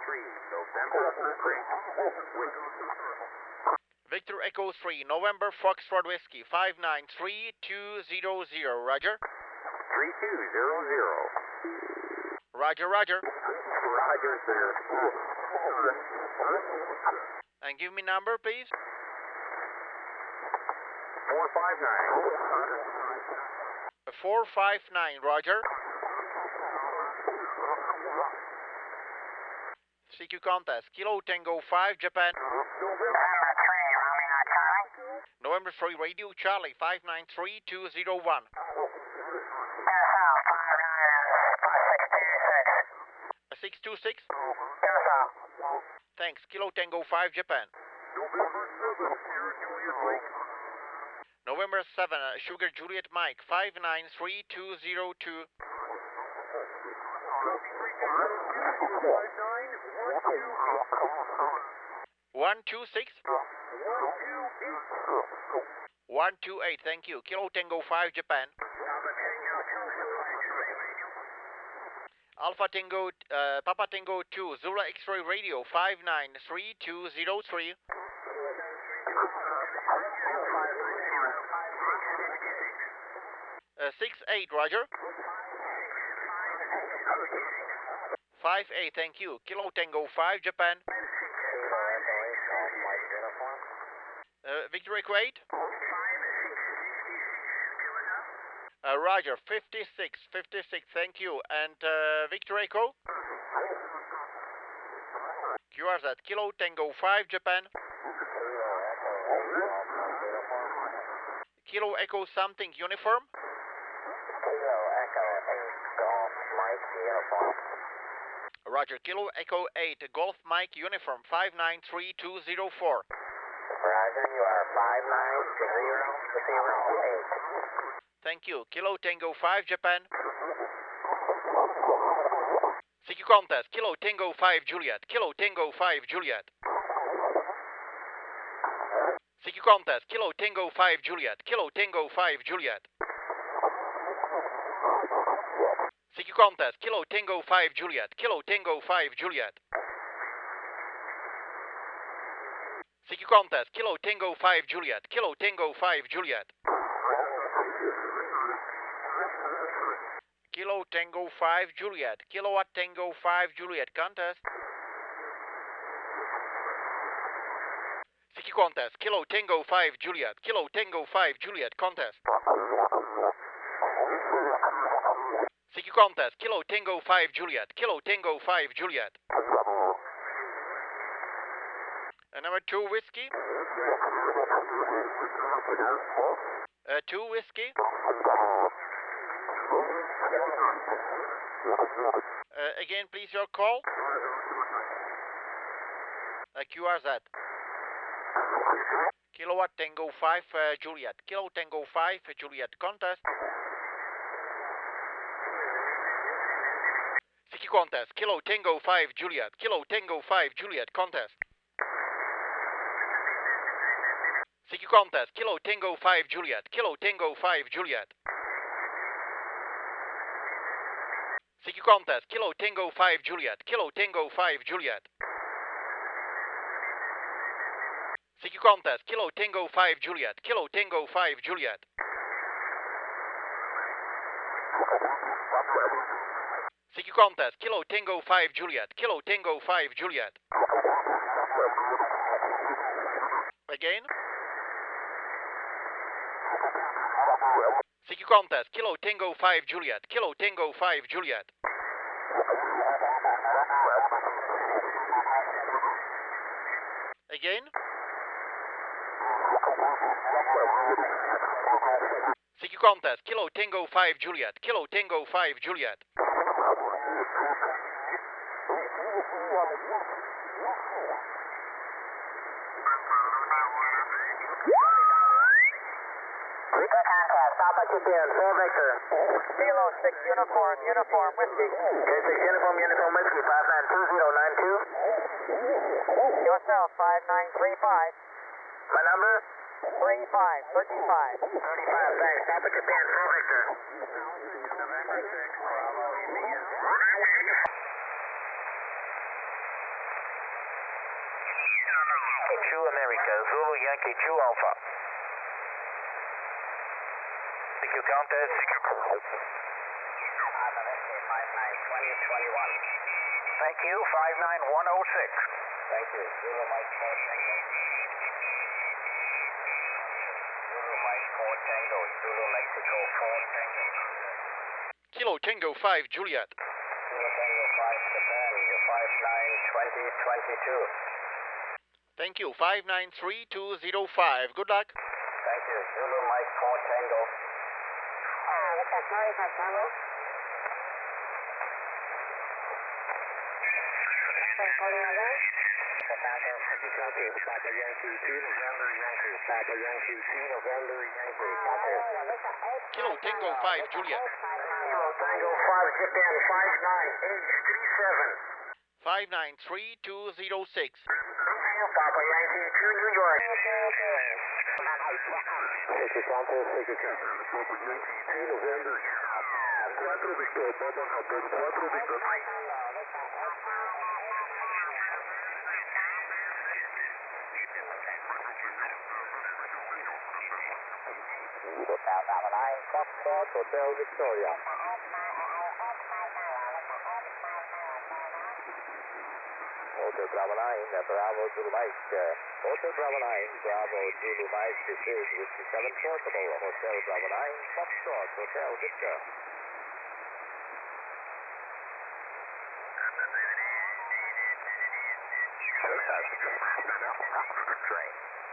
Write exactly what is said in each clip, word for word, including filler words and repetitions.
three, November three. Victor Echo three, November Foxtrot Whiskey, five nine three two zero zero, roger. three two zero zero. Roger, roger. Roger, sir. And give me number, please. four five nine. four five nine, roger. C Q contest, Kilo Tango five, Japan. November three, Romeo Charlie. November three, Radio Charlie, five nine three two zero one. S L five nine six two six. six two six? S L. Thanks, Kilo Tango five, Japan. November seven, Sierra Juliet Mike. November seven, uh, Sugar Juliet Mike, five nine three two zero two. one two six? one two eight, thank you. Kilo Tango five, Japan. Alpha Tango, uh, Papa Tango two, Zula X-Ray Radio, five nine three two zero three. Uh, six eight, roger. five eight, thank you. Kilo Tango five, Japan. Uh, Victor Echo eight? Uh, roger, fifty-six, fifty-six, thank you. And uh, Victor Echo? Q R Z, Kilo Tango five, Japan. Kilo Echo something, uniform? Kilo Echo eight, Golf Mike uniform. Roger, Kilo Echo eight, Golf Mike uniform, five nine three two zero four. Roger, you are five nine zero zero eight. Thank you. Kilo Tango five, Japan. C Q contest, Kilo Tango five, Juliet. Kilo Tango five, Juliet. C Q contest, Kilo Tango five, Juliet. Kilo Tango five, Juliet. C Q contest, Kilo Tango five, Juliet. Kilo Tango five, Juliet. C Q contest, Kilo Tango five, Juliet. Kilo Tango five, Juliet. Kilo Tango five, Juliet. Kilowatt Tango five, Juliet. Contest. C Q contest, Kilo Tango five, Juliet. Kilo Tango five, Juliet. Contest. C Q contest, Kilo Tango five, Juliet. Kilo Tango five, Juliet. Uh, number two whiskey. Uh, two whiskey. Uh, again, please, your call. Uh, Q R Z. Kilowatt Tango five, uh, Juliet. Kilo Tango five, uh, Juliet. Contest. C Q contest. Kilo Tango five, Juliet. Kilo Tango five, Juliet. Contest. C Q contest. Kilo Tango five, Juliet. Kilo Tango five, Juliet. C Q contest, Kilo Tango five, Juliet. Kilo Tango five, Juliet. C Q contest, Kilo Tango five, Juliet. Kilo Tango five, Juliet. C Q contest, Kilo Tango five, Juliet. Kilo Tango five, Juliet. Again. C Q contest, Kilo Tango five, Juliet. Kilo Tango five, Juliet. Again. C Q contest, Kilo Tango five, Juliet. Kilo Tango five, Juliet. Papa Japan, four Victor. Kilo six uniform, uniform whiskey. Kilo six uniform, uniform whiskey, five nine two zero nine two. Yourself, five nine three five. My number? three five, thirty-five. thirty-five, thanks. Papa Japan, four Victor. November six, Bravo, India. two America, Zulu Yankee two Alpha. C Q contest. Thank you, five nine one oh six. Thank you. Zulu Mike four Tango. Zulu Mike four Tango. Zulu Mexico four Tango. Kilo Tango five Juliet. Zulu Tango five Japan. You're five nine twenty twenty-two. Thank you, five nine three two zero five. Good luck. Thank you. Zulu Mike four Tango. Uh, what's that? Sorry, five Tango. Papa Yankee two November Yankee. Papa Yankee two November Yankee. Kilo Tango five Juliet. Kilo Tango five Japan, five nine eight three seven. five nine three two zero six. Papa Yankee two New York. City Contest, City Contest. Papa Yankee two November. cuatro Victor, Papa Hotel cuatro Victor. Hotel Bravo nine, Foxtrot, Hotel Victoria. Hotel Bravo nine, Bravo Zulu Mike. Hotel Bravo nine, Bravo Zulu Mike. This is Whiskey seven Portable. Hotel Bravo nine, Foxtrot, Hotel Victor. Train.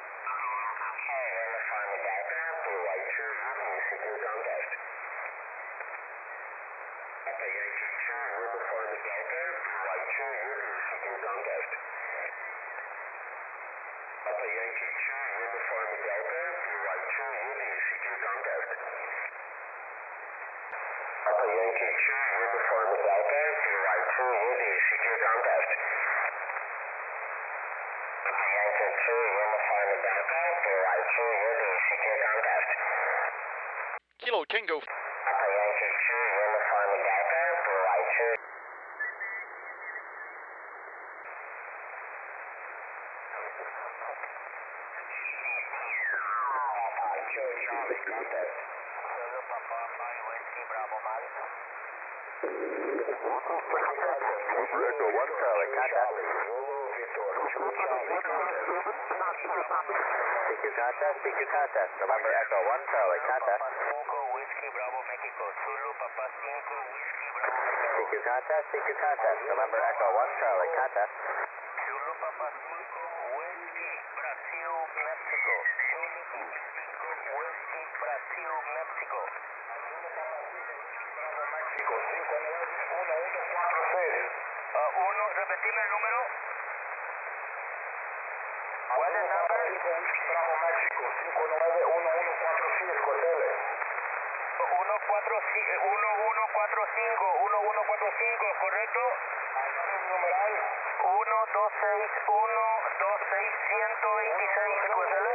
Papa Yankee two, Uniform Delta, right two, Woody, C Q contest. Papa Yankee two, Uniform Delta, right two, Woody, C Q contest. Papa Yankee two, Uniform Delta, right two, Woody, C Q contest. Kilo Tango. Papa Yankee two, Uniform Delta, right two. Charlie contest. Zulu Papa five Whiskey Bravo Mike. Echo one Charlie contest. Zulu Victor two Charlie contest. C Q contest, C Q contest. November Echo one Charlie contest. Cinco Whiskey Bravo Mexico. Zulu Papa cinco Whiskey Bravo Mexico. C Q contest, C Q contest. November Echo one Charlie contest. Zulu Papa cinco Whiskey Brazil Mexico. Zulu Papa cinco Whiskey Brazil Mexico. México cinco nueve uno uno cuatro seis. Uh, uno, repetime el número. What is number? Bravo México cinco nueve uno uno cuatro seis, Cotele. uno cuatro cinco, uno uno cuatro cinco, ¿correcto? Numeral uno dos seis uno dos seis uno dos veintiséis, Cotele.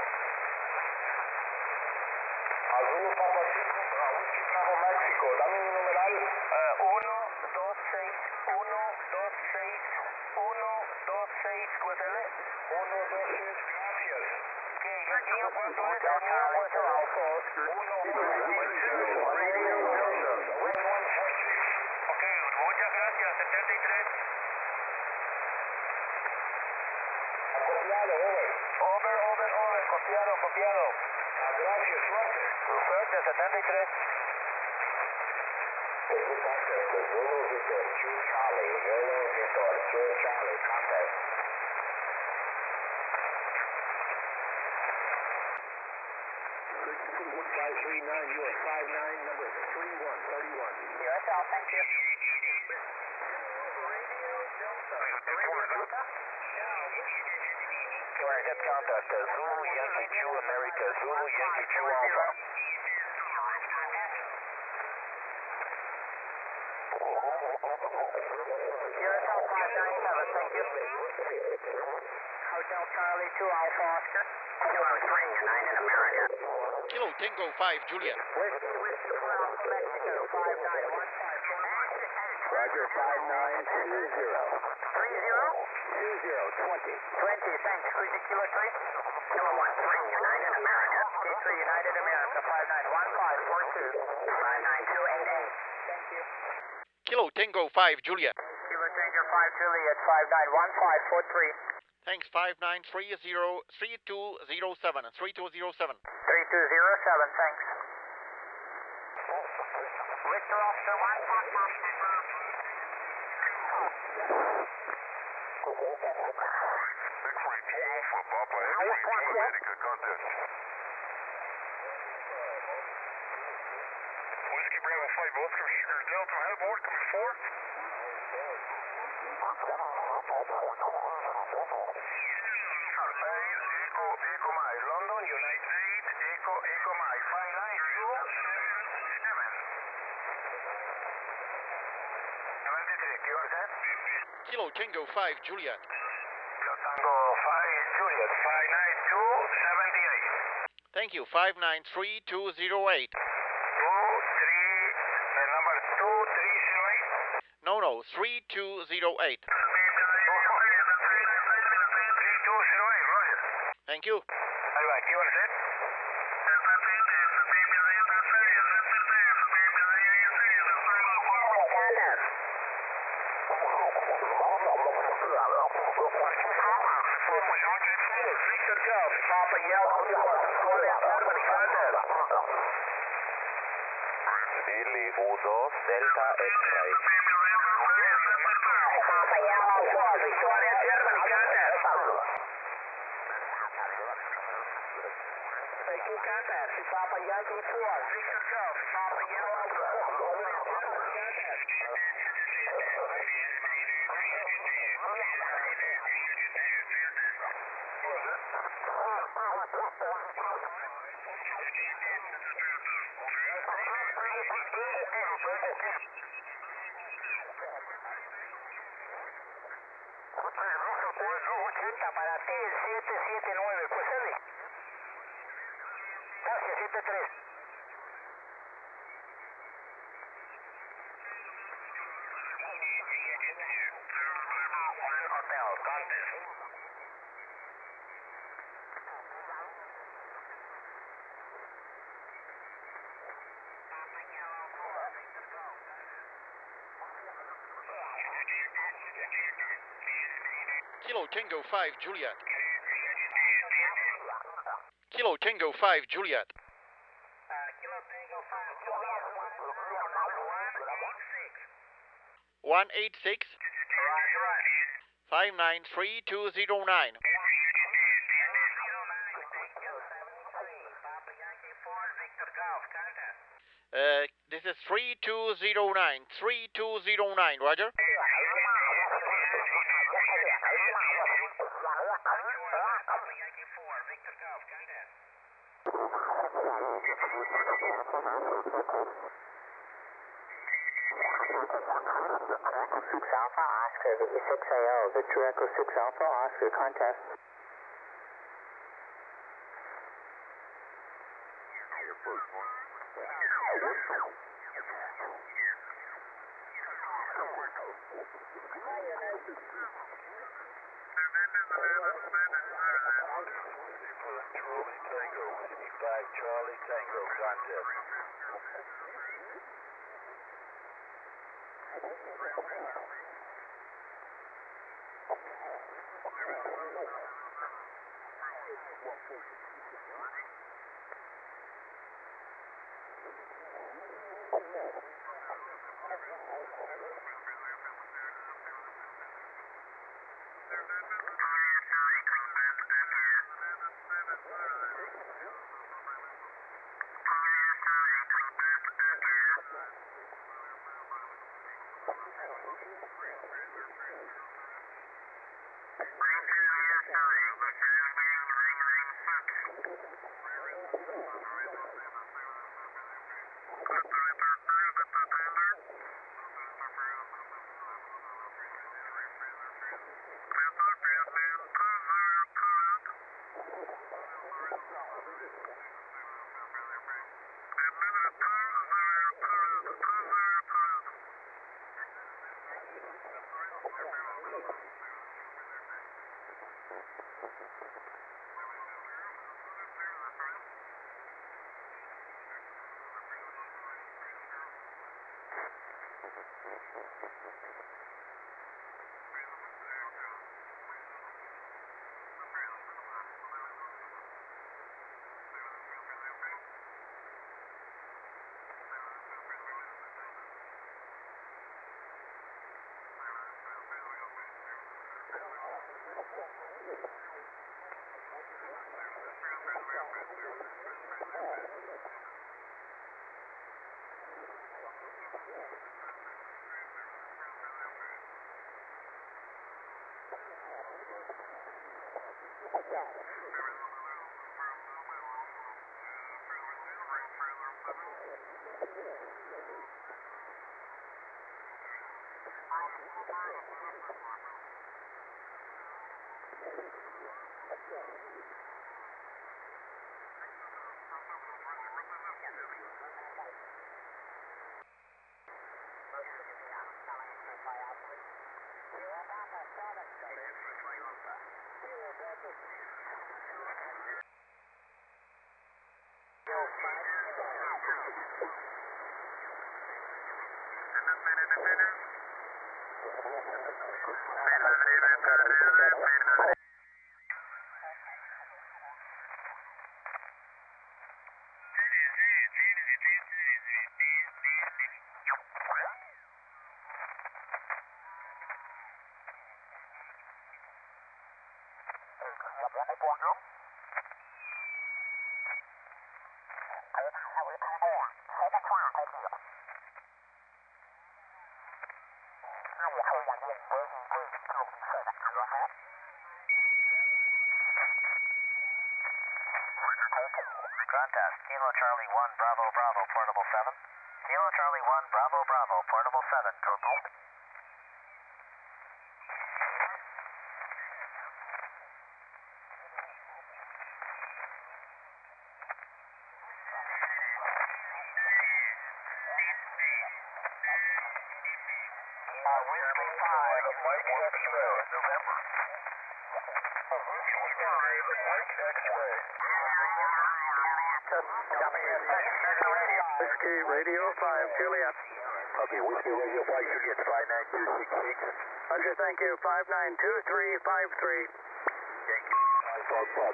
Azul Papa cinco, Whisky Bravo México, dame un numeral. uno dos seis uno dos seis uno dos seis, Cotele. uno dos seis, gracias. ¿Qué? ¿El mío cuánto es? El mío cuánto es? uno uno Ok, muchas gracias, setenta y tres. Copiado, over. Over, over, over, copiado, copiado. Gracias, suerte. Suerte, setenta y tres. Zulu Victor, two Charlie, Zulu Victor, two Charlie, contest. one five three nine, you are five nine, number three one three one. U S L, thank you. Head contact, uh, Zulu Yankee two America, Zulu Yankee two Alpha. U S L five nine seven, thank you. Hotel Charlie two Alpha Oscar. Kilo three, nine in America. Kilo Tango five Juliet. Whiskey, Whiskey, Bravo, Mexico, five nine one five four. Roger, five nine two zero. three zero? two zero, twenty. twenty, thanks. Cruise Kilo three. Kilo one three, United America. K three, United America, five nine one five four two. five nine two eight eight. Thank you. Kilo Tango five Juliet. Kilo Tango five Juliet, five nine one five four three. Thanks, five nine three zero three two zero seven, three two zero seven. three two zero seven, thanks. Victor Officer one. X-ray two Alpha, Papa X-ray two, America, contest. Whiskey Bravo five, Oscar Sugar Delta, Hellboard, coming four. Echo, Echo Mike, London, United States, Echo, Echo Mike, five nine two seven. seventy-three, you understand? Kilo Tango five Juliet. Kilo Tango five Juliet, five nine two seven eight. Thank you, five nine three two zero eight. Two, three, the number two, three, zero, eight. No, no, three two zero eight. three two zero eight, Roger. Thank you. Bye bye, you understand? Victor Golf, Papa Yellow, Germany, contact. Billy two Delta X-ray. Papa Yellow four, Victoria, Germany, contact. Thank you, contact. Papa Yankee four, Victor Golf, Papa Yellow four, contact. Para ti, siete siete nueve, pues Eli. Gracias, siete tres. Hotel, contest. Kilo Tango five Juliet. Kilo Tango five Juliet. Kilo Tango five, one eight six, five nine three two zero nine. Uh, this is three two zero nine, three two zero nine, Roger. six Alpha Oscar, the six A O, Victor Echo six Alpha Oscar, contest. Charlie Tango, Whiskey five Charlie Tango, contest. Contest, Kilo Charlie one, Bravo, Bravo, Portable seven. Kilo Charlie one, Bravo, Bravo, Portable seven, Total. Uh, Whiskey five, Mike X-Ray, November. Whiskey five, Mike X-Ray. Whiskey Radio five, Juliet. Okay, Whiskey Radio five, Juliet, five nine two six six. Roger, thank you. five nine two three five three. Thank you. Fog, fog.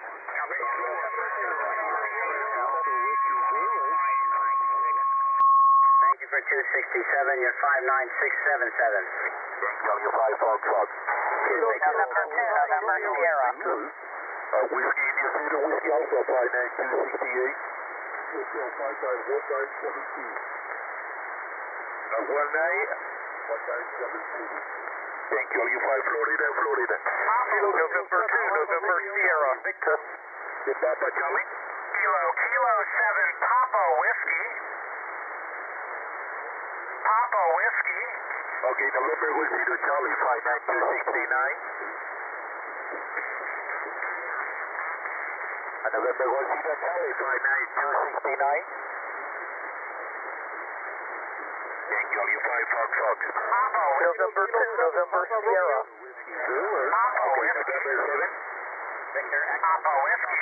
Thank you for two sixty-seven, you're five nine six seven seven. Thank you, you five, fog, fog. November two, November Sierra. Uh, Whiskey, India Theater, Whiskey Alpha, five nine two six eight. Whiskey five nine one nine seven two. Uh, one nine. one nine seven two. Thank you, you five, Florida, Florida. November two, November Sierra. Victor. Is that the Charlie? Kilo, Kilo seven, Papa Whiskey. Papa Whiskey. Okay, November Whiskey to Charlie, five nine two six nine. Uh, November Whiskey to Charlie, five nine two six nine. Thank you, you five, Fox, Fox. Papa Whiskey. November two, November Sierra. Papa Whiskey. November seven. Victor, Papa Whiskey.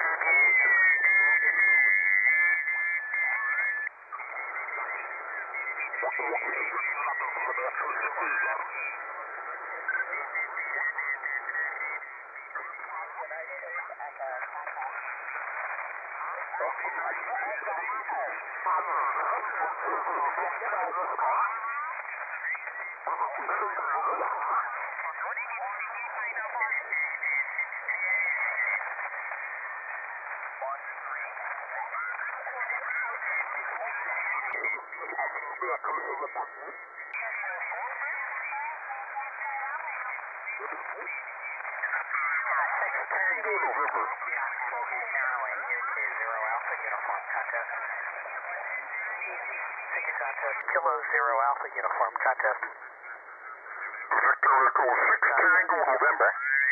Kilo Zero Alpha Uniform Contest. Victor Echo six Tango November.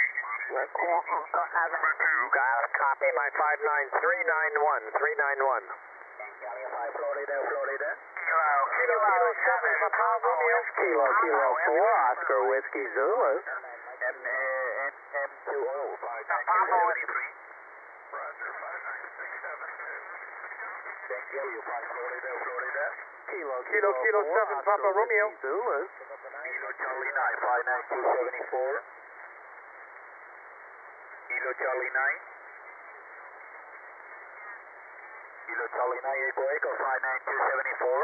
You got a copy, my five nine three nine one, three nine one. Florida, Florida. Kilo, Kilo, Kilo seven, Papa Whiskey. Kilo, Kilo four, Oscar Whiskey Zulu. And, uh, and M two O, five nine two seven three. Roger, five nine six seven two. Thank you, you five Florida, Florida. Kilo, Kilo, Kilo seven, Papa Romeo. Zulu. Kilo Charlie nine, five nine two seven four. Kilo Charlie nine. Kilo Charlie nine, Echo Echo, five nine two seven four.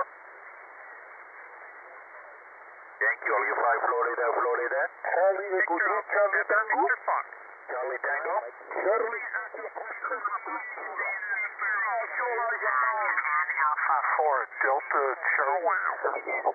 Thank you, you five Florida, Florida. Charlie Echo three, Charlie Tango. Charlie Tango. Charlie. Alpha four, Delta Charlie.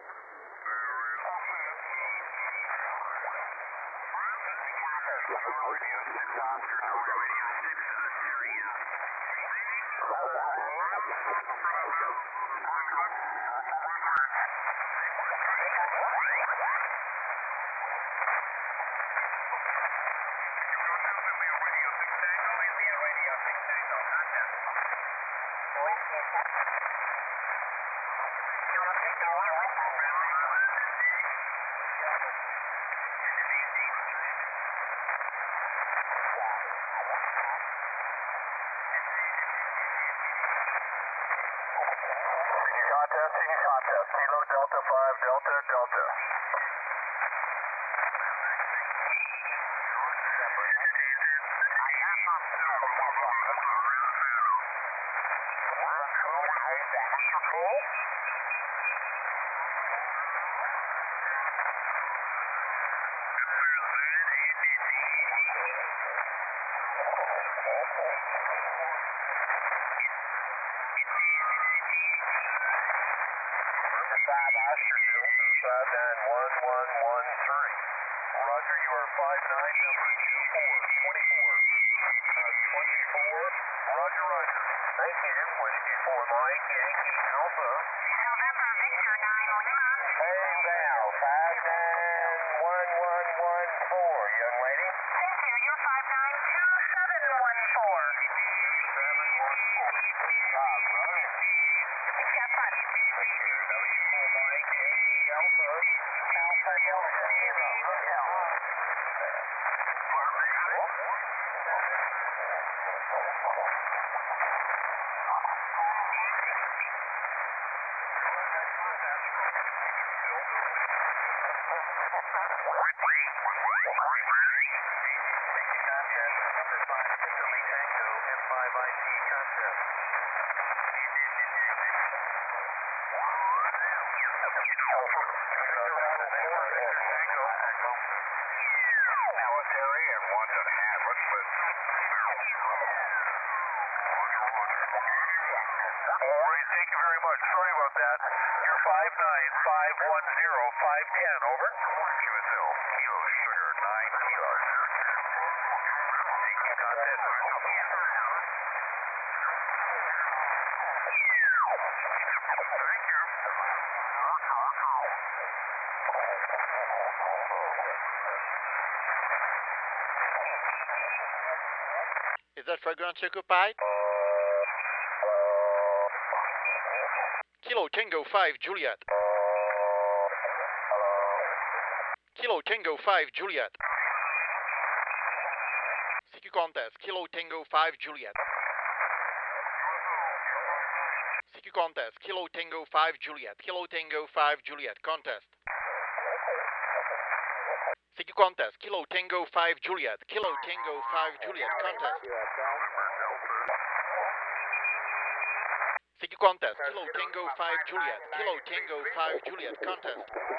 Contest, contest, Kilo Delta five, Delta, Delta. five nine one one one three. Roger, you are five nine, number two four, twenty-four. Uh, twenty-four, roger, roger. Thank you. Whiskey for Mike, Yankee Alpha. November Victor nine Lima. Hey, Val, five nine one one one four, young lady. Thank you, you're five nine two seven one four. seven one four. Ah, right. Yes, sir. Okay, W for Mike, Yankee Alpha. Alpha Delta Zero Hotel. Military and wants a Havoc, but all right, thank you very much. Sorry about that. You're five nine five one zero five ten, over. Q S L, Kilo Sugar nine Kilo. Taking contest. Thank you. Is that fragrance occupied? Kilo Tango five Juliet. Kilo Tango five Juliet. C Q contest. Kilo Tango five Juliet. C Q contest. Kilo Tango five Juliet. Kilo Tango five Juliet. Contest. C Q contest. Kilo Tango five Juliet. Kilo Tango five Juliet. Contest. C Q contest. Kilo Tango five Juliet. Kilo Tango five Juliet. Contest.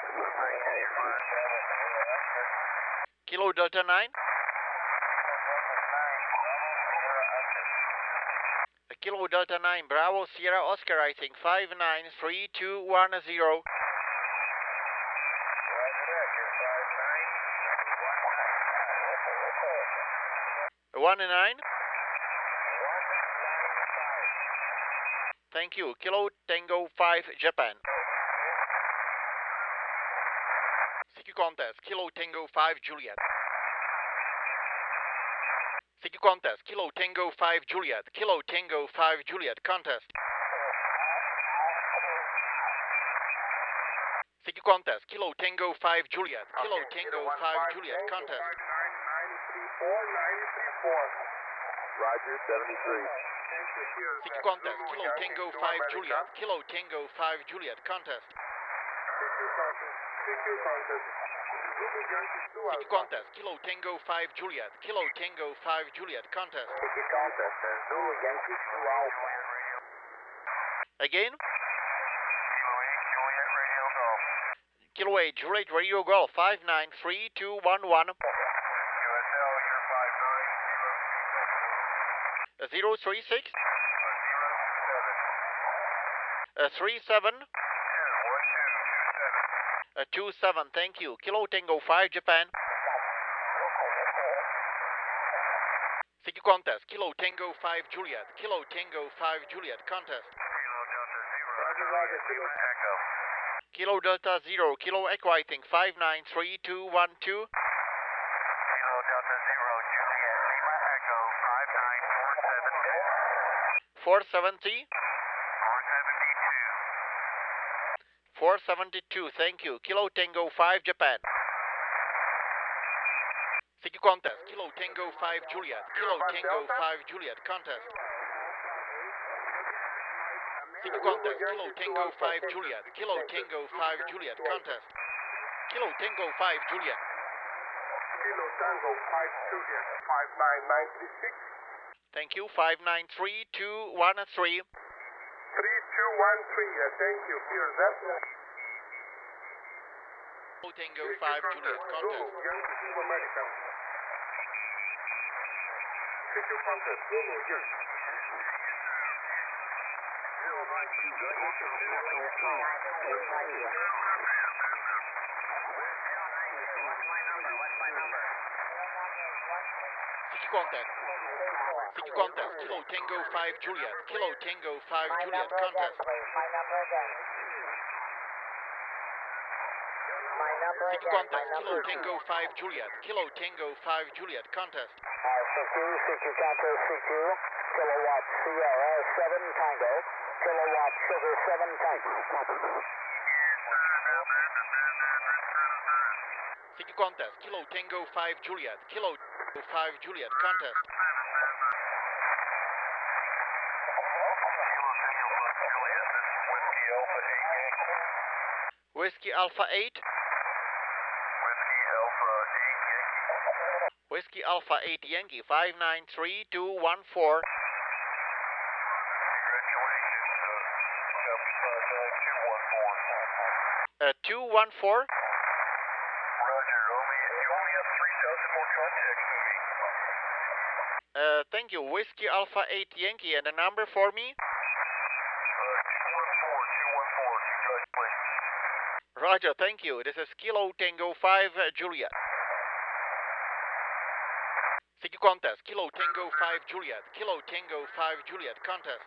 Kilo Delta nine. Kilo Delta nine. Bravo Sierra Oscar, I think. five nine three two one zero. One nine. Thank you. Kilo Tango five Japan. C Q contest. Kilo Tango five Juliet. C Q contest. Kilo Tango five Juliet. Kilo Tango five Juliet. Contest. C Q contest. Kilo Tango five Juliet. Kilo Tango five Juliet. Contest. four nine three four. Roger, seventy-three. C Q contest, Kilo Tango five Juliet, Kilo Tango five Juliet, contest. C Q contest, C Q contest. Zulu Yankee two C Q contest, Kilo Tango five Juliet, Kilo Tango five Juliet, contest. C Q contest, uh, Zulu Yankee two Alpha. Again? Kilo eight Juliet Radio Golf. Kilo eight Juliet Radio Golf, five nine three two one one. U S L, you're five nine zero zero three six, zero seven. uh, three seven, Yeah, one two two seven. uh, two seven, thank you. Kilo Tango five Japan. C Q contest, Kilo Tango five Juliet, Kilo Tango five Juliet, contest. Kilo Delta zero. Roger, Roger, Lima Echo. Kilo Delta zero, Kilo Echo, I think, five nine three two one two. Kilo Delta zero, Juliet, Lima Echo, five nine four seven. four seventy, four seventy-two. four seventy-two, thank you. Kilo Tango five Japan. C Q contest, Kilo Tango five Juliet, Kilo Tango five Juliet, contest. C Q contest, Kilo Tango five Juliet, Kilo Tango five Juliet, contest. Kilo Tango five Juliet. Kilo Tango five Juliet, five nine nine three six. Thank you, five nine three two one three. three two one three, uh, thank you. Here's that. Kilo Tango five Juliet, contest. Yankee Team America. C Q contest, Zulu, yes. C Q contest. C Q contest, Kilo Tango five Juliet, Kilo Tango five Juliet, contest. My number again. My number C Q again. contest, Kilo Tango five Juliet, Kilo Tango five Juliet, contest. Uh, C Q, C Q contest, C Q. Kilowatt Sierra seven Tango. Kilowatt Sugar seven Tango. C Q contest, Kilo Tango five Juliet, Kilo Tango five Juliet, contest. Whiskey Alpha eight. Whiskey Alpha eight Yankee, five nine three two one four. Uh, two one four. Roger, only, you only have three thousand more contacts than me. Uh, thank you, Whiskey Alpha eight Yankee, and a number for me? Uh, two one four, two one four, congratulations. Roger, thank you. This is Kilo Tango five uh, Juliet. C Q contest, Kilo Tango five Juliet, Kilo Tango five Juliet, contest.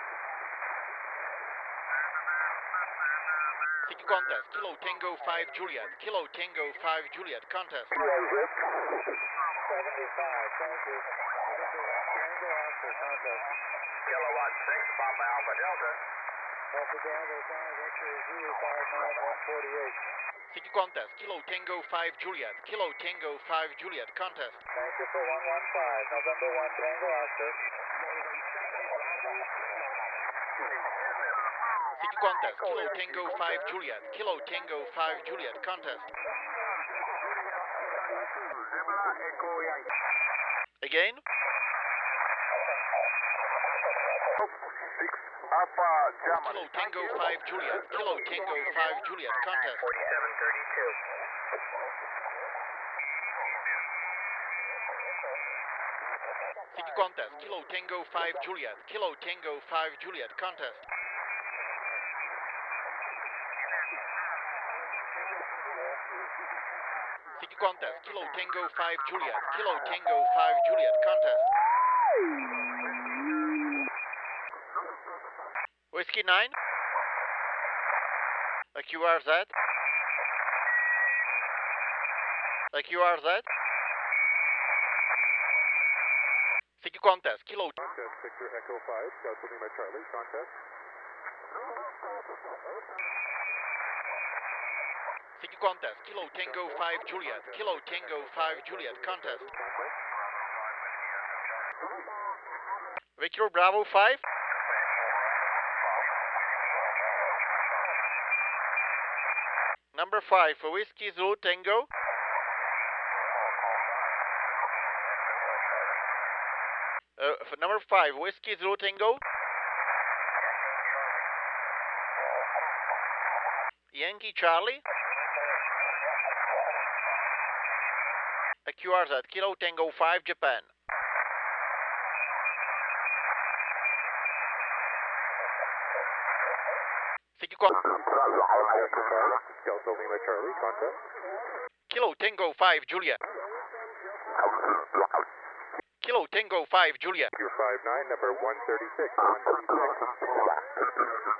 C Q contest, Kilo Tango five Juliet, Kilo Tango five Juliet, contest. seventy-five, thank you. Tango Alpha contest. Kilowatt six, Papa Alpha Delta. Alpha Bravo five, X-ray zero five nine one forty-eight. C Q contest, Kilo Tango five Juliet, Kilo Tango five Juliet, contest. Thank you for one one five, November one Tango Oscar. C Q contest, Kilo Tango five Juliet, Kilo Tango five Juliet, contest. Again? six, Alpha German. Kilo Tango five Juliet, Kilo Tango five Juliet, contest. forty-seven thirty-two. C Q contest, Kilo Tango five Juliet, Kilo Tango five Juliet, contest. C Q contest, Kilo Tango five Juliet, Kilo Tango five Juliet, contest. Whiskey nine. A Q R Z. A Q R Z. C Q contest, Kilo. Contest, Victor Echo five, Delta Lima Charlie, contest. C Q contest, Kilo Tango five Juliet, Kilo Tango five Juliet, contest. Victor Bravo five. Number five for Whiskey Zulu Tango. Uh, for number five, Whiskey Zulu Tango. Yankee Charlie. A Q R Z, Kilo Tango five, Japan. C Q con- Delta Lima Charlie, contact. Kilo Tango five, Julia. Kilo Tango five, Julia. Q five nine, number one thirty-six, one thirty-six.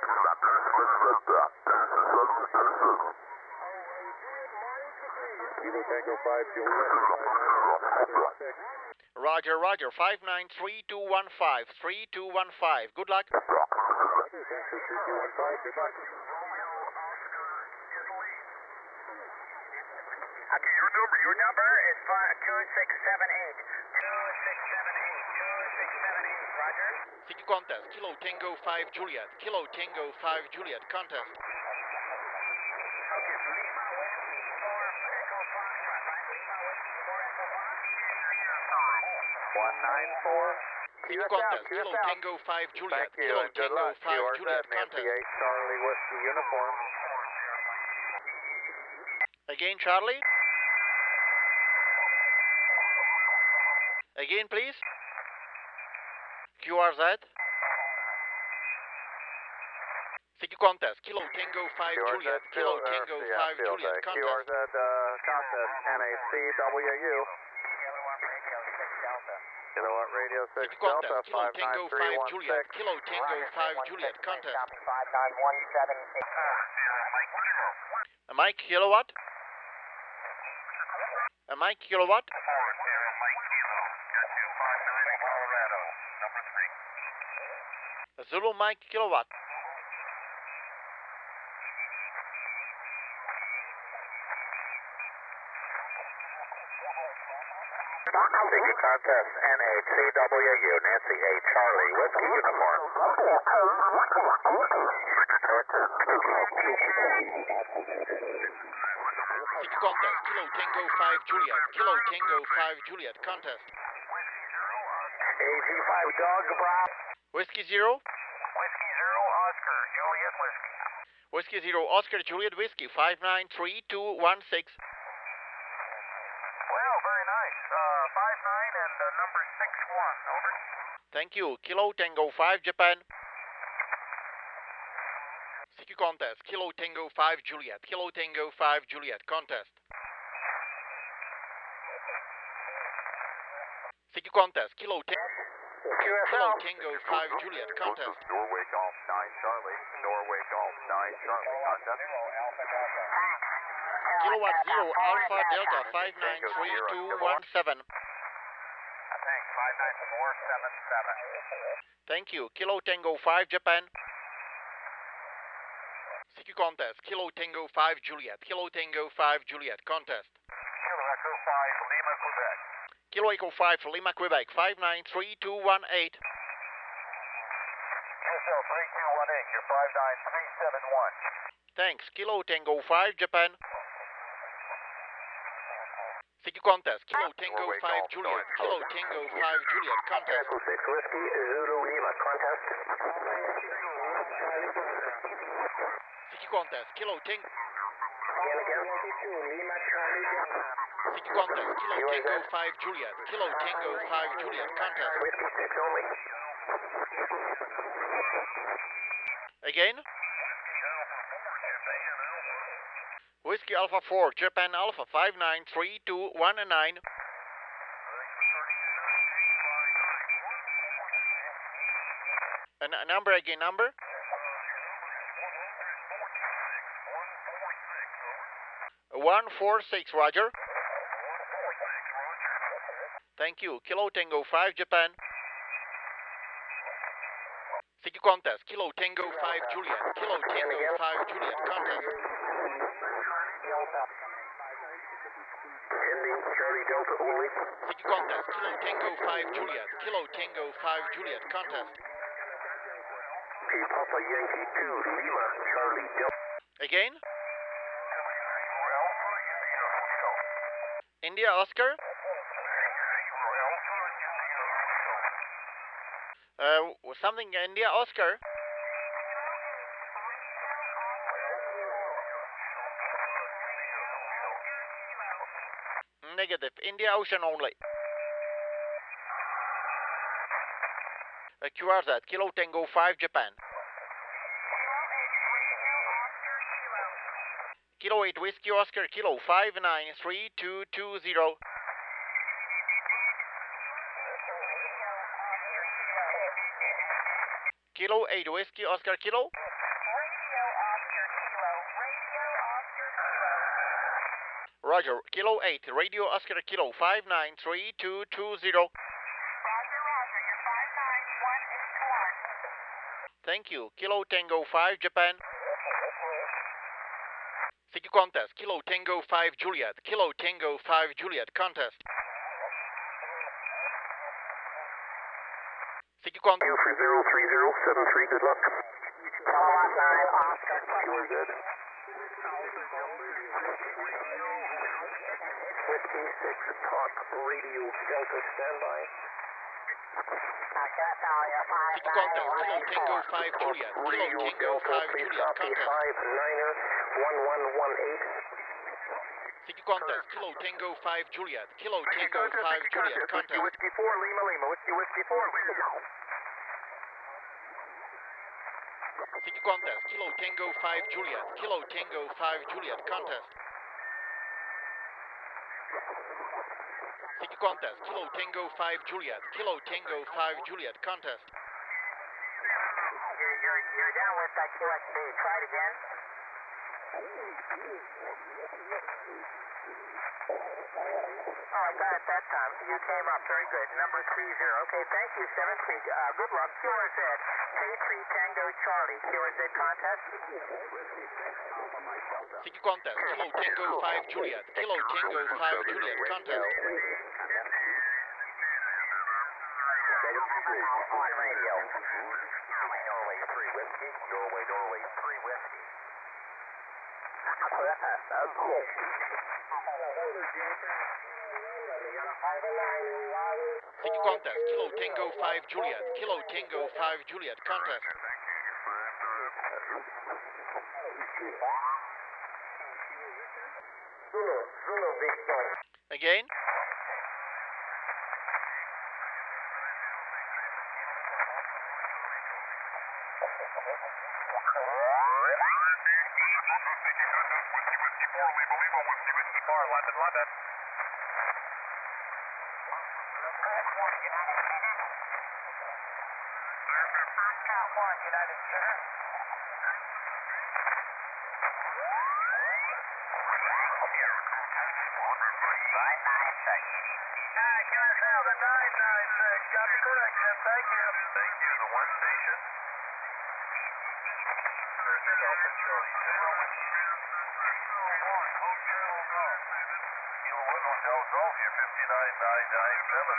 Kilo Tango five, Juliet, five nine six. Roger, Roger, five nine three two one five, three two one five. Good luck. Roger, thanks for three two one five, good luck. Okay, your number, your number is two six seven eight. two six seven eight. two six seven eight. Roger. C Q contest, Kilo Tango five, Juliet. Kilo Tango five, Juliet. Contest. one nine four. C Q contest, Kilo Tango five, Juliet. Thank you, Kilo and good Tango luck. five, Q R Z, Juliet. Nancy Contest. eight, Charlie Whiskey uniform. Again, Charlie. Again, please. Q R Z. C Q contest, Kilo Tango five, Juliet. Kilo Tango five, Juliet. Q R Z Contest. uh, contest, N A C W U. Kilowatt radio C six Q contest, Delta, Kilo five nine Tango three five, one Juliet. six. Kilo Tango five, Juliet. Contest. five nine one seven eight. A Mike kilowatt. A Mike kilowatt. A Zulu Mike kilowatt. C Q contest, N A C W U, Nancy eight, Charlie Whiskey uniform. C Q contest, Kilo Tango five, Juliet. Kilo Tango five, Juliet. Contest. A G five Dog Bravo. Whiskey zero. Whiskey Zero, Oscar, Juliet Whiskey. Whiskey zero, Oscar Juliet Whiskey. five nine three two one six. Well, very nice. Uh, five nine and uh, number six one, over. Thank you. Kilo Tango five, Japan. C Q contest, Kilo Tango five, Juliet. Kilo Tango five, Juliet. Contest. C Q contest, Kilo Tango. Kilo Tango five, Juliet. Contest. Norway Golf nine Charlie, Norway Golf nine Charlie, contest. Kilowatt zero, Alpha Delta five nine three two one seven. Thanks, five nine four seven seven. Thank you. Kilo Tango five, Japan. C Q contest, Kilo Tango five, Juliet. Kilo Tango five, Juliet. Contest. Kilo Echo five, Lima, Quebec. Kilo Echo five, Lima, Quebec. five nine three two one eight. U S L three two one eight, you're five nine three seven one. Thanks. Kilo Tango five, Japan. C Q contest, Kilo Tango five, Juliet. Kilo Tango five, Juliet. Contest. Echo six Whiskey, Zulu Lima, contest. C Q contest, Kilo Tango. Again, again. C Q contest, Kilo Tango five, Juliet. Kilo Tango five, Juliet. Contest. Whiskey six only. Again. Whiskey Alpha four, Japan Alpha five nine three two one nine. A n- number again, number. one four six, Roger. Thank you. Kilo Tango five, Japan. C Q contest, Kilo Tango five, Juliet. Kilo Tango five, Juliet. Contest. Indy, Charlie Delta only. City contest, Kilo Tango five Juliet, Kilo Tango five Juliet, contest. Okay, Papa Yankee two, Lima, Charlie Delta. Again? India Oscar? Uh, something India Oscar? Negative, India Ocean only. Uh, Q R Z, Kilo Tango five Japan. Kilo eight Whiskey Oscar, Kilo five nine three two two zero. Kilo eight Whiskey Oscar, Kilo. Roger, Kilo eight, Radio Oscar Kilo five nine three two two zero. Roger, roger, you're five nine one eight one. Thank you, Kilo Tango five Japan. City contest, Kilo Tango five Juliet, Kilo Tango five Juliet, contest. City contest. You for zero three zero seven three, good luck. Kilowatt nine, Oscar. Q R Z. Whiskey six, Talk Radio Delta, standby. City contest, Kilo Tango five Juliet, Kilo Tango five Juliet, contest. five niner one one one eight. City contest, Kilo Tango five Juliet, Kilo Tango five Juliet, contest. Whiskey four, Lima Lima, Whiskey Whiskey four. City contest, Kilo Tango five Juliet, Kilo Tango five Juliet, contest. City contest, Kilo Tango five Juliet, Kilo Tango five Juliet, contest. You're, you're, you're down with that Q X B. Try it again. Oh, I got it that time. You came up. Very good. Number three zero. Okay, thank you, seven three. Uh, good luck. Q R Z. K three Tango Charlie. Q R Z contest. City contest, Kilo Tango five Juliet, Kilo Tango five Juliet, contest. On radio. Norway three Whiskey, Norway, Norway three Whiskey. City contest, Kilo Tango five Juliet, Kilo Tango five Juliet, contest. Zulu, Zulu Victor. Again? London, London. Count one, United Sugar. nine nine six. Ah, Q S L, the nine nine six. Got the correction. Thank you. Thank you. The one station. There's the Delta Charlie. Zero one Hotel Golf. Kilo one Hotel Golf. You're fifty-nine nine nine seven.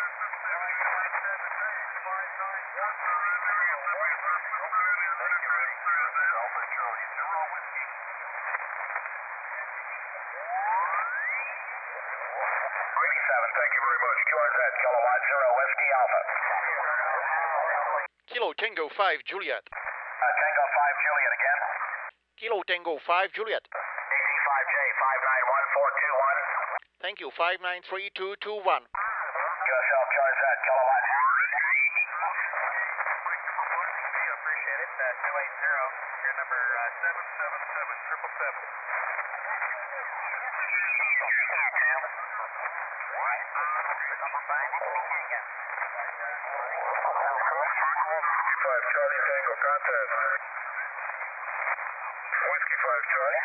Thank you very much. Q R Z, Kilowatt Zero Whiskey Alpha. Kilo Tango five Juliet, Uh, Tango five Juliet again. Kilo Tango five Juliet. A C five J five nine one four two one. Thank you, five nine three two two one. Q S L, Q R Z, Kilowatt. Appreciate it. Uh, two eight zero, your number uh, seven seven seven, triple seven. five Charlie Tango, contest. Whiskey five Charlie.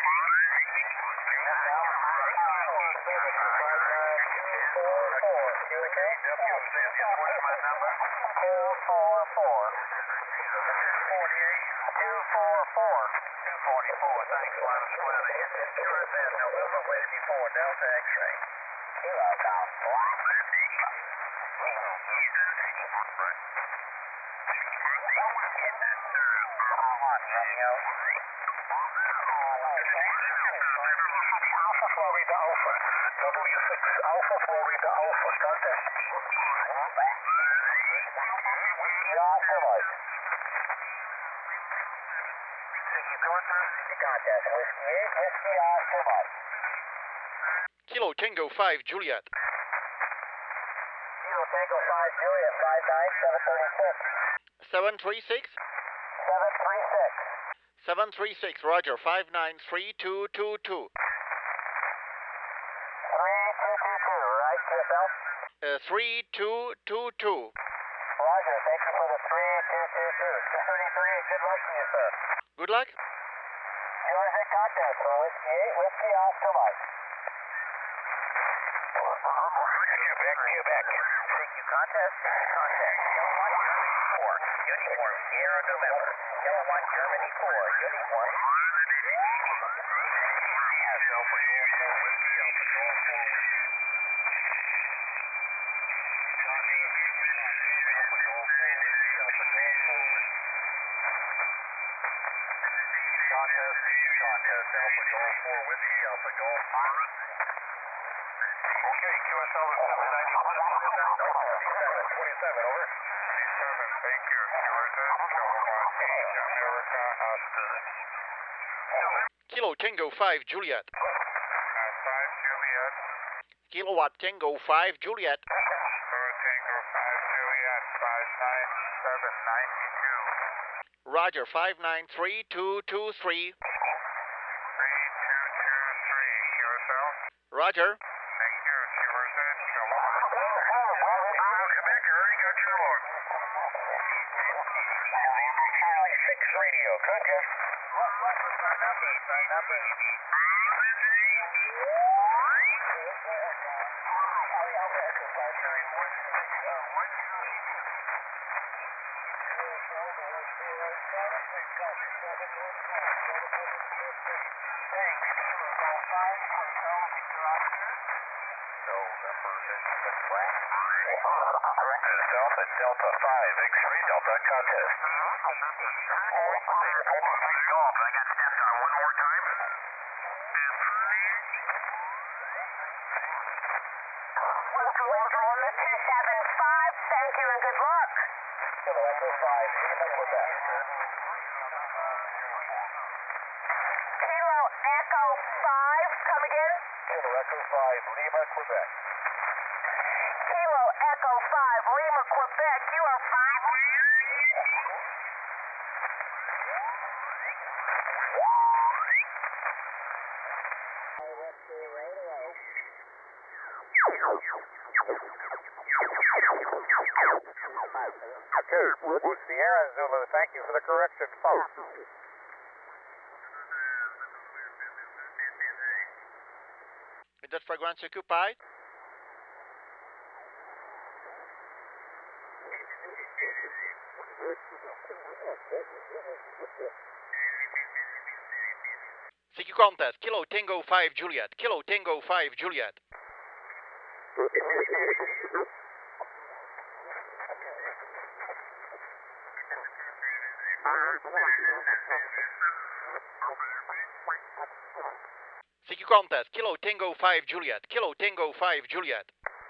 You okay? Yep, you understand. Yes, what is my number? two four four. forty-eight. two four four. two forty-four. Thanks, Lana Swana. Q R Z, November Whiskey four, Delta X-ray. Alpha Florida to Alpha. W six Alpha Florida to Alpha. Contest. Alpha Mike. Whiskey contest. Whiskey contest. Whiskey eight. Whiskey Alpha Mike. Kilo Tango five Juliet. Kilo Tango five Juliet. five nine seven thirty-six. seven three six. seven three six. seven three six, Roger, five nine three two two two. three two two two, right, Q S L? Uh, three two two two. Roger, thank you for the three two two two. two thirty-three, good luck to you, sir. Good luck. Q R Z contest for Whiskey eight, Whiskey Oscar Mike. Quebec, Quebec. Thank you, contest. Contest. Kilowatt Germany four. Uniform Sierra November. Kilowatt Germany four. Uniform. Yes, Alpha Golf four Whiskey, Alpha Golf four Whiskey. Contest. Alpha Golf four Whiskey, Alpha Golf four Whiskey. Contest, contest. Alpha Golf four Whiskey, Alpha Golf. Okay, Q S L is seven ninety-one, twenty-seven, twenty-seven, over. twenty-seven, thank you. Q R Z, Kilowatt, America, Oscar. Kilo Tango five Juliet. five Juliet. Kilowatt Tango five Juliet. Kilo Tango five Juliet, five nine seven ninety-two. Roger, five nine three two two three. three two two three, Q S L. Roger. Thank you, Q R Z, Kilowatt. Quebec, you already got your load. Charlie six radio, contest. Delta, Delta five, X-ray, Delta, contest. Golf, I got stepped on one more time. two seven five, thank you and good luck. Kilo Echo five, Lima, Quebec. Kilo Echo five, come again? Kilo Echo five, Lima, Quebec. Kilo Echo five, Lima, Quebec, you are five. Okay, Sierra Zulu, thank you for the correction, folks. Is that fragrance occupied? C Q contest, Kilo Tango five Juliet. Kilo Tango five Juliet. C Q contest, Kilo Tango five Juliet. Kilo Tango five Juliet.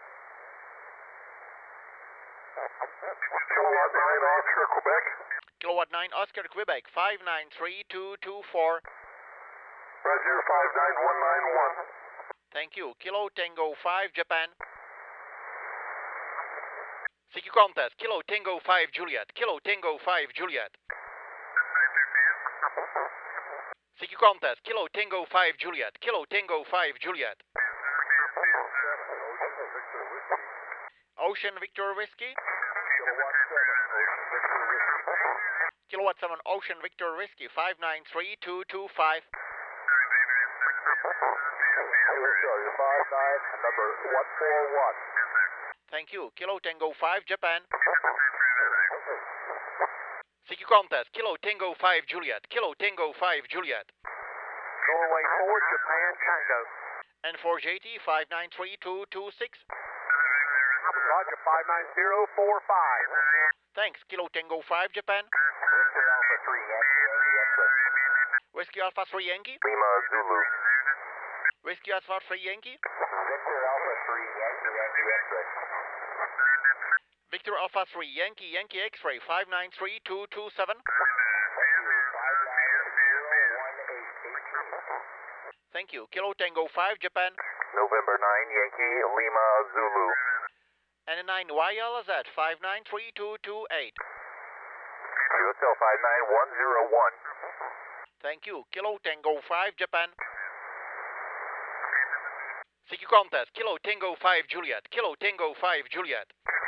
Kilowatt nine, Oscar, Quebec. Kilowatt nine Oscar Quebec, five nine three two two four. Roger, five nine one nine one. Thank you. Kilo Tango five Japan. C Q contest, Kilo Tango five Juliet. Kilo Tango five Juliet. C Q contest, Kilo Tango five Juliet. Kilo Tango five Juliet. Ocean Victor Whiskey. Kilowatt seven Ocean Victor Whiskey, five nine three two two five. five nine, number one four one. Thank you. Kilo Tango five Japan. C Q contest, Kilo Tango five Juliet. Kilo Tango five Juliet. Norway four, Japan, Tango. And for J T, five nine three two two six. Roger, five nine zero four five. Thanks. Kilo Tango five, Japan. Victor Alpha three, Yankee, Yankee, X-ray. Whiskey Alpha three, Yankee. Lima Zulu. Whiskey Alpha three, Yankee. Victor Alpha three, Yankee, Yankee, X-ray. Victor Alpha three, Yankee, Yankee X-ray, five nine three two two seven. Thank you. Kilo Tango five, Japan. November nine, Yankee, Lima Zulu. And a nine Y L Z, five nine three two two eight. Q S L five nine one zero one. Thank you. Kilo Tango five, Japan. C Q contest. Kilo Tango five, Juliet. Kilo Tango five, Juliet.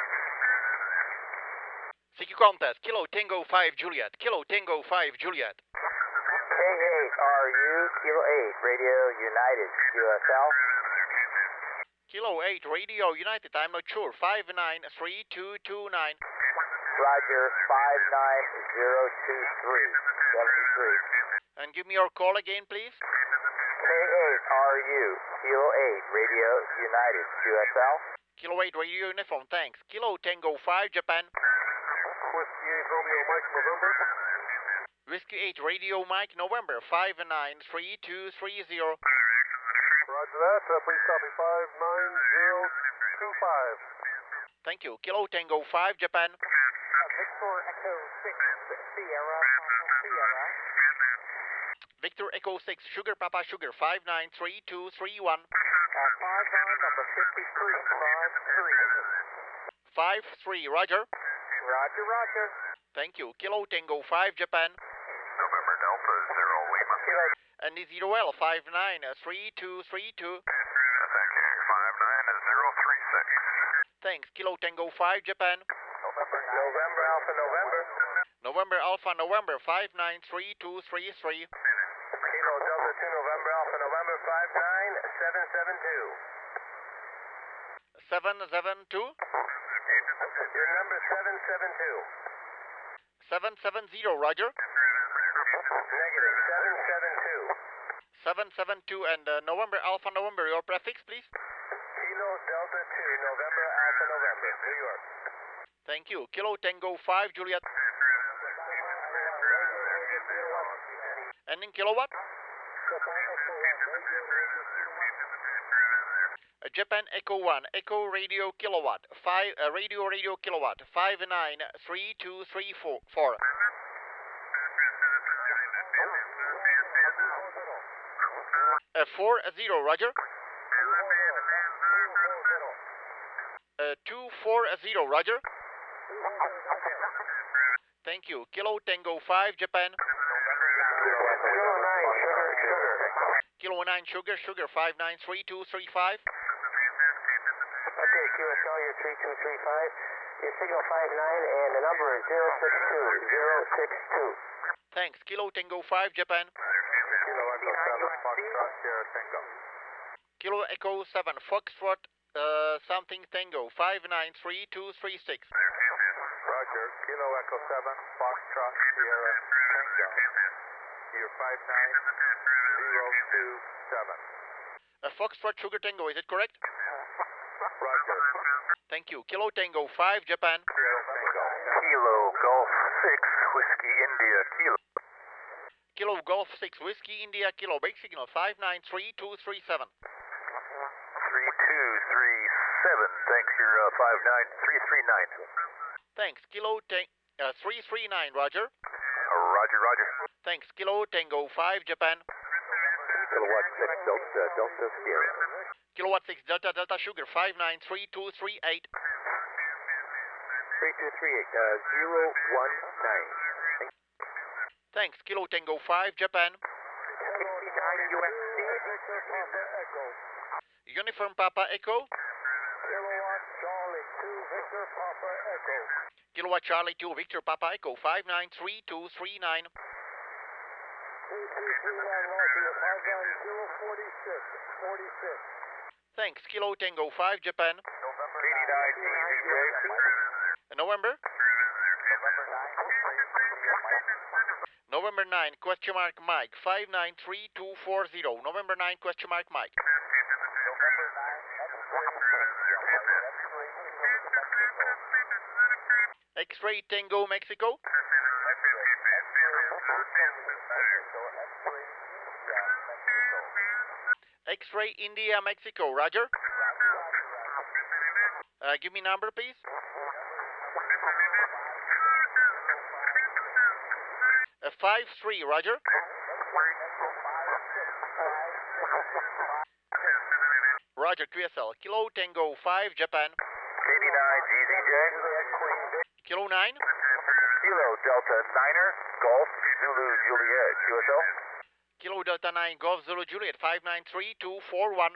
C Q contest. Kilo Tango five, Juliet. Kilo Tango five, Juliet. K eight R U, Kilo eight, Radio United, Q S L. Kilo eight, Radio United, I'm not sure. five nine three two two nine. Roger, five nine zero two three, seventy-three. And give me your call again, please. K eight R U, Kilo eight, Radio United, Q S L. Kilo eight, Radio Uniform, thanks. Kilo Tango five, Japan. Whiskey eight, Romeo Mike, November. Whiskey eight, Radio Mike, November, five nine three two three zero. Roger that. Uh, please copy five nine zero two five. Thank you. Kilo Tango five, Japan. Victor Echo six, Sierra, Sierra. Victor Echo six, Sugar Papa Sugar, five nine three two three one. Uh, five nine, number fifty-three, five three. five three, Roger. Roger, roger. Thank you. Kilo Tango five, Japan. November Delta zero Lima. And the zero L, five nine three two three two. Thank you, five nine zero three six. Thanks. Kilo Tango five, Japan. November, November Alpha November. November Alpha November, five nine three two three three. Kilo Delta two November Alpha November five nine seven seven two. seven seven two. Your number seven seven two. seven seven zero, Roger. Negative, seven seven two. seven seven two and uh, November Alpha November, your prefix, please. Kilo Delta two November Alpha November, New York. Thank you. Kilo Tango five, Juliet. Ending kilowatt. Uh, Japan Echo one, Echo Radio Kilowatt, five uh, Radio Radio Kilowatt, five nine three two three four four. Uh, four zero, Roger. Uh, two four zero, Roger. Thank you. Kilo Tango five, Japan. Kilo nine, sugar, sugar. Kilo nine sugar, sugar five nine three two three five. Okay, Q S L, you're three two three five. Your signal five nine, and the number is zero six two, zero six two. Thanks. Kilo Tango five, Japan. Kilo Echo seven, Foxtrot, Sierra Tango. Kilo Echo seven, Foxtrot, uh, something Tango, five nine three two three six. Roger, Kilo Echo seven, Foxtrot, Sierra Tango. You're five nine zero two seven. Uh, Foxtrot Sugar Tango, is it correct? Roger. Thank you. Kilo Tango five, Japan. Kilo Golf six, Whiskey India, Kilo. Kilo Golf six, Whiskey India, Kilo, base signal five nine three two three seven. three two three seven, thanks, you're uh, five nine three three nine. Thanks. Kilo Tang uh, three three nine, Roger. Roger, roger. Thanks. Kilo Tango five, Japan. Kilowatt six, Delta, Delta Sierra. Kilowatt six, Delta Delta Sugar, five nine three two three eight. three two three eight, uh, zero one nine. Thanks. Kilo Tango five, Japan. sixty-nine U S C. Uniform Papa Echo. Kilowatt Charlie two, Victor Papa Echo. Kilowatt Charlie two, Victor Papa Echo, five nine three two three nine. three two three nine, Roger, five nine zero forty-six, forty-six. Thanks. Kilo Tango five, Japan. eighty-nine, November? November nine, question mark Mike, five nine three two four zero. November nine, question mark Mike. X-ray Tango Mexico. X-ray India Mexico, Roger. Uh, give me number, please. Uh, five three, Roger. Roger, Q S L. Kilo Tango five, Japan. eighty-nine G Z J. Kilo nine. Kilo Delta Niner, Golf, Zulu Juliet, Q S L. Kilo Delta nine, Golf Zulu Juliet, five nine three two four one.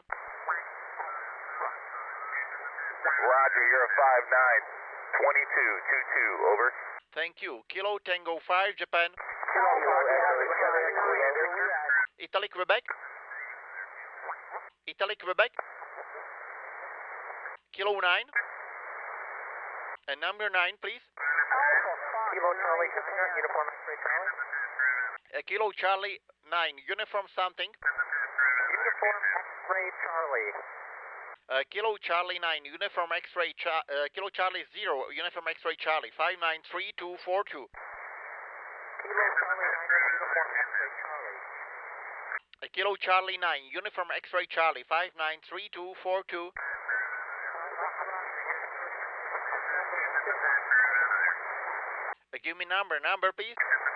Roger, you're a five nine, twenty-two two two, over. Thank you. Kilo Tango five, Japan. Italy, Quebec. Italy, Quebec. Kilo nine. And number nine, please. Kilo Charlie, uniform X-ray Charlie. Uh, Kilo Charlie nine, uniform something. Uniform X-ray Charlie. Uh, Kilo Charlie nine, uniform X-ray cha uh, Kilo Charlie zero, uniform X-ray Charlie, five nine three two four two. Kilo Charlie nine, uniform X-ray Charlie. Uh, Kilo Charlie nine, uniform X-ray Charlie, five nine three two four two. Uh, give me number, number please.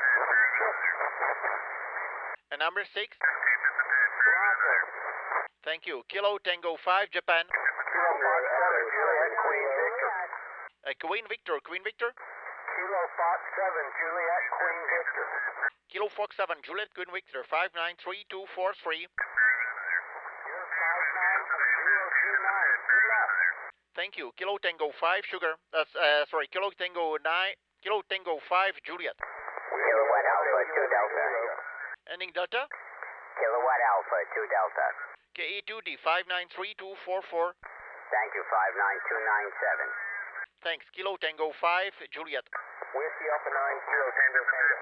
Uh, number six. Roger. Thank you. Kilo Tango five, Japan. Kilo Fox seven, Juliet, Queen Victor. Uh, Queen Victor, Queen Victor. Kilo Fox seven, Juliet, Queen Victor. Kilo Fox seven, Juliet, Queen Victor, five nine three two four three. You're five nine zero two nine. Good luck. Thank you. Kilo Tango five, Sugar. Uh, uh, sorry, Kilo Tango nine, Kilo Tango five, Juliet. Kilowatt Alpha two Delta. Ending Delta. Kilowatt Alpha two Delta. K E two D five nine three two four four. Thank you, five nine two nine seven. Thanks. Kilo Tango five, Juliet. Whiskey Alpha nine, Kilo Tango Tango.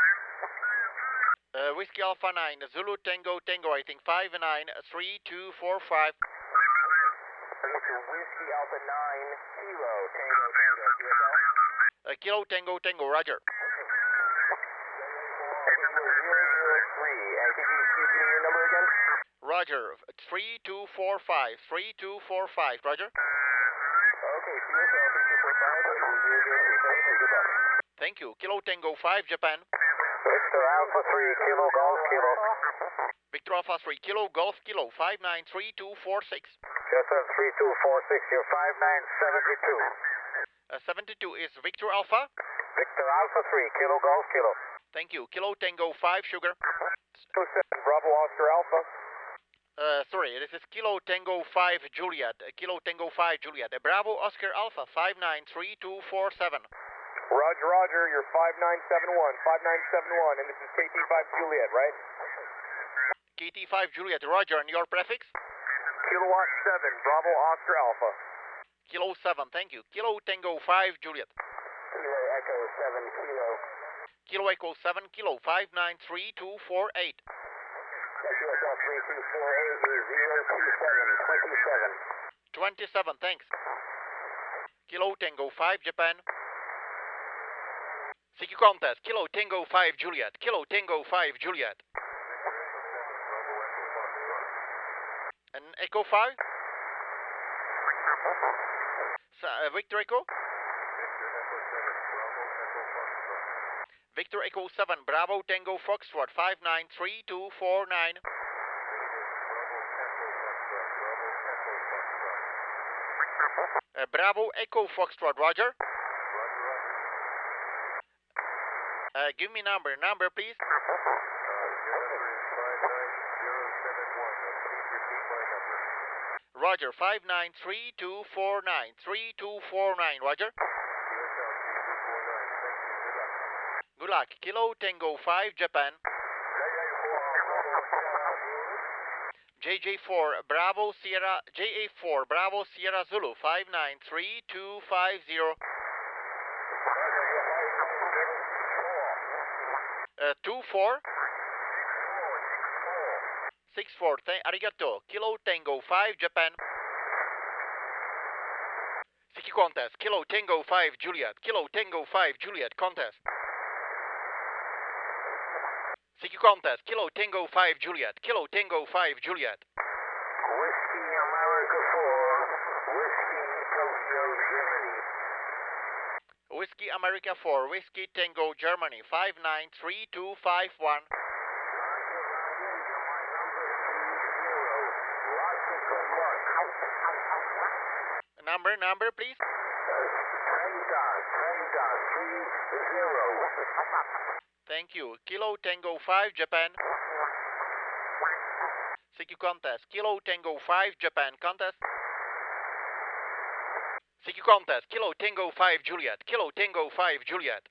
Uh, Whiskey Alpha nine, Zulu Tango Tango, I think five nine three two four five. Bring it to Whiskey Alpha nine, Kilo Tango Tango, Q S L. Uh, Kilo Tango Tango, Roger. And could you, you give me your number again? Roger. three two four five, three two four five, Roger. Okay, Q S L three two four five, zero zero three. Thank you, good luck. Thank you. Kilo Tango five, Japan. Victor Alpha three, Kilo Golf, Kilo. Victor Alpha three, Kilo Golf, Kilo, five nine three two four six. Justin three two four six, you're five nine seven two. Uh, seventy-two is Victor Alpha. Victor Alpha three, Kilo Golf, Kilo. Thank you. Kilo Tango five, Sugar. two seven, Bravo Oscar Alpha. Uh, sorry, this is Kilo Tango five, Juliet. Uh, Kilo Tango five, Juliet. Uh, Bravo Oscar Alpha, five nine three two four seven. Roger, Roger, you're five nine seven one, five nine seven one, and this is K T five Juliet, right? K T five, Juliet, Roger, and your prefix? Kilowatt seven, Bravo Oscar Alpha. Kilo seven, thank you. Kilo Tango five, Juliet. Kilo Echo seven, Kilo. Kilo Echo seven, Kilo, five nine three two four eight. Q S L three two four eight is zero two seven, twenty-seven. twenty-seven, thanks. Kilo Tango five, Japan. C Q contest, Kilo Tango five, Juliet. Kilo Tango five, Juliet. And Echo five? So, uh, Victor Echo? Victor Echo seven, Bravo Tango Foxtrot, five nine three two four nine. Uh, Bravo Echo Foxtrot, Roger. Uh, give me number, number please. Roger, five nine three two four nine, three two four nine, Roger. Good luck. Kilo Tango five, Japan. J J four, Bravo Sierra, J A four, Bravo Sierra Zulu, five nine three two five zero. Uh, two four. Six four, th arigato. Kilo Tango five, Japan. C Q contest, Kilo Tango five Juliet, Kilo Tango five Juliet contest. C Q contest, Kilo Tango five Juliet, Kilo Tango five Juliet. Whiskey America four, Whiskey Tokyo, Germany. Whiskey America four, Whiskey Tango Germany, five nine three two five one. Number, number, please. Thank you. Kilo Tango five, Japan. C Q contest. Kilo Tango five, Japan contest. C Q contest. Kilo Tango five, Juliet. Kilo Tango five, Juliet.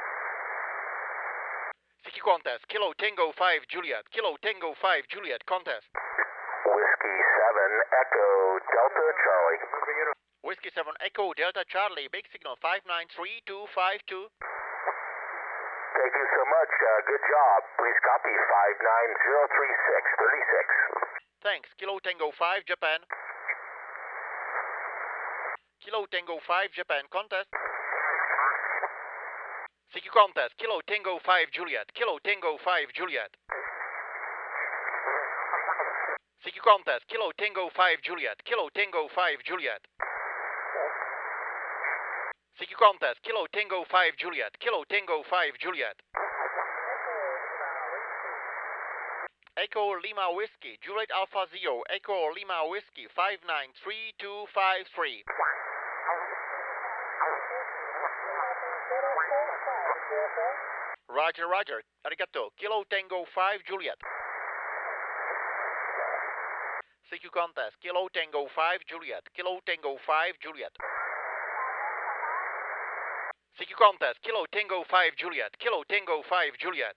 C Q contest. Kilo Tango five, Juliet. Kilo Tango five, Juliet contest. Whiskey seven Echo Delta Charlie. Whiskey seven Echo Delta Charlie. Big signal five nine three two five two. Thank you so much. Uh, good job. Please copy five nine zero three six three six. Thanks. Kilo Tango five, Japan. Kilo Tango five, Japan contest. C Q contest. Kilo Tango five, Juliet. Kilo Tango five, Juliet. C Q contest. Kilo Tango five, Juliet. Kilo Tango five, Juliet. C Q contest. Kilo Tango five, Juliet. Kilo Tango five, Juliet. Echo Lima Whiskey, Juliet Alpha Zero, Echo Lima Whiskey, five nine three two five three. Roger, Roger. Arigato. Kilo Tango five, Juliet. C Q contest. Kilo Tango five, Juliet. Kilo Tango five, Juliet. C Q contest. Kilo Tango five, Juliet. Kilo Tango five, Juliet.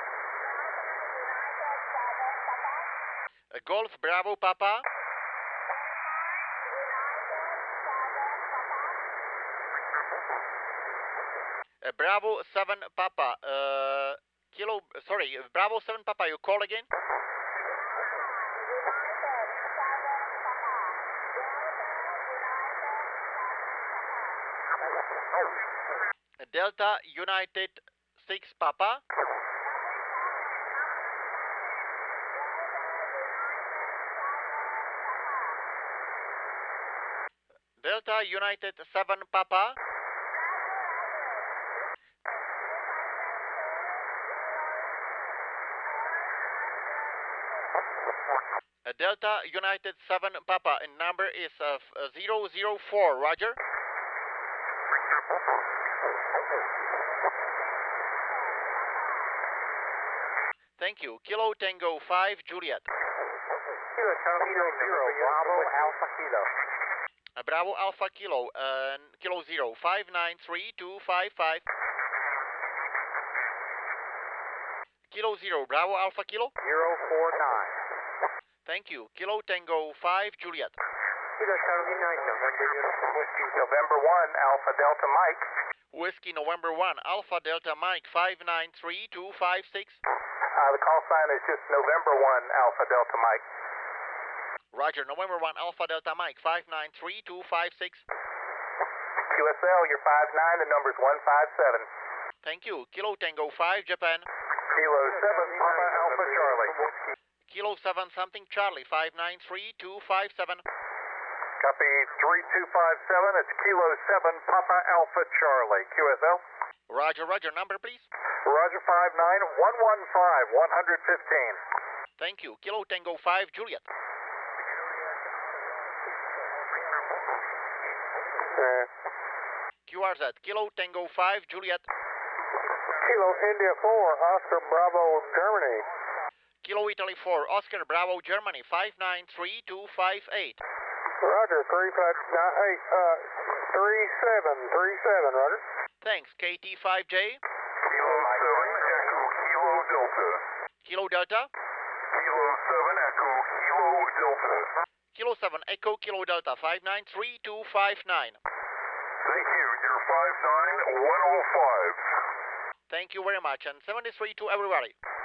Golf Bravo Papa. Uh, Bravo seven Papa. Uh, kilo. Sorry, Bravo seven Papa. You call again? Delta United six Papa. Delta United seven Papa. Uh, Delta United seven Papa, and number is uh, zero zero four, Roger. Thank you. Kilo Tango five, Juliet. Kilo Tango zero, Bravo Alpha Kilo. Uh, Bravo Alpha Kilo, uh, Kilo Zero, five nine three two five five. Kilo Zero, Bravo Alpha Kilo. zero four nine. Thank you. Kilo Tango five, Juliet. Kilo Tango nine, November Uniform. Whiskey November one Alpha Delta Mike. Whiskey November one, Alpha Delta Mike, five nine three two five six. Uh, the call sign is just November one Alpha Delta Mike. Roger, November one, Alpha Delta Mike, five nine three two five six. Q S L, you're five nine, the number's one five seven. Thank you. Kilo Tango five, Japan. Kilo seven, Papa Alpha Charlie. Kilo seven something Charlie, five nine three two five seven. Copy three two five seven, it's Kilo seven, Papa Alpha Charlie. Q S L? Roger, Roger. Number, please. Roger, five nine one one five, one fifteen. Thank you. Kilo Tango five, Juliet. Uh, Q R Z, Kilo Tango five, Juliet. Kilo India four, Oscar Bravo, Germany. Kilo Italy four, Oscar Bravo, Germany, five nine three two five eight. Roger, three five nine eight, uh, three seven three seven, Roger. Thanks. K T five J. Kilo seven, Echo, Kilo Delta. Kilo Delta. Kilo seven, Echo, Kilo Delta. Kilo seven, Echo, Kilo Delta, five nine three two five nine. Thank you, you're five nine one oh five. Thank you very much, and seventy-three to everybody.